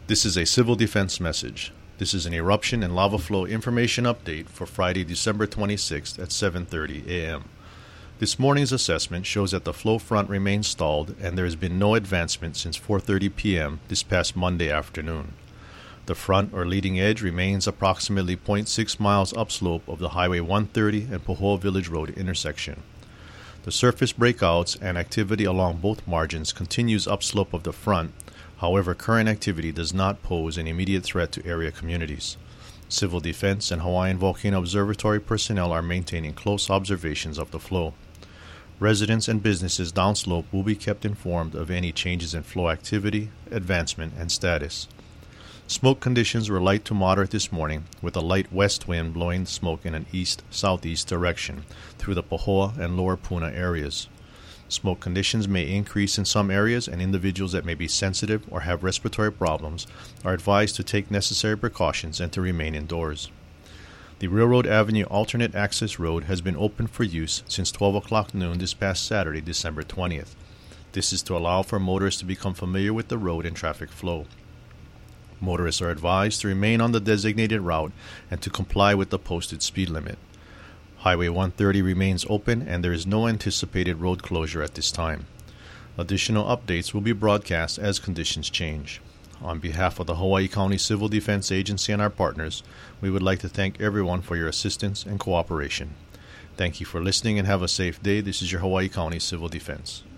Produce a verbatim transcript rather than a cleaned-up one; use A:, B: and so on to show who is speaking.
A: This is a civil defense message. This is an eruption and lava flow information update for Friday, December twenty-sixth at seven thirty a.m. This morning's assessment shows that the flow front remains stalled and there has been no advancement since four thirty p.m. this past Monday afternoon. The front or leading edge remains approximately zero point six miles upslope of the Highway one thirty and Pahoa Village Road intersection. The surface breakouts and activity along both margins continues upslope of the front. However, current activity does not pose an immediate threat to area communities. Civil Defense and Hawaiian Volcano Observatory personnel are maintaining close observations of the flow. Residents and businesses downslope will be kept informed of any changes in flow activity, advancement, and status. Smoke conditions were light to moderate this morning, with a light west wind blowing smoke in an east-southeast direction through the Pahoa and Lower Puna areas. Smoke conditions may increase in some areas, and individuals that may be sensitive or have respiratory problems are advised to take necessary precautions and to remain indoors. The Railroad Avenue alternate access road has been open for use since twelve o'clock noon this past Saturday, December twentieth. This is to allow for motorists to become familiar with the road and traffic flow. Motorists are advised to remain on the designated route and to comply with the posted speed limit. Highway one thirty remains open and there is no anticipated road closure at this time. Additional updates will be broadcast as conditions change. On behalf of the Hawaii County Civil Defense Agency and our partners, we would like to thank everyone for your assistance and cooperation. Thank you for listening and have a safe day. This is your Hawaii County Civil Defense.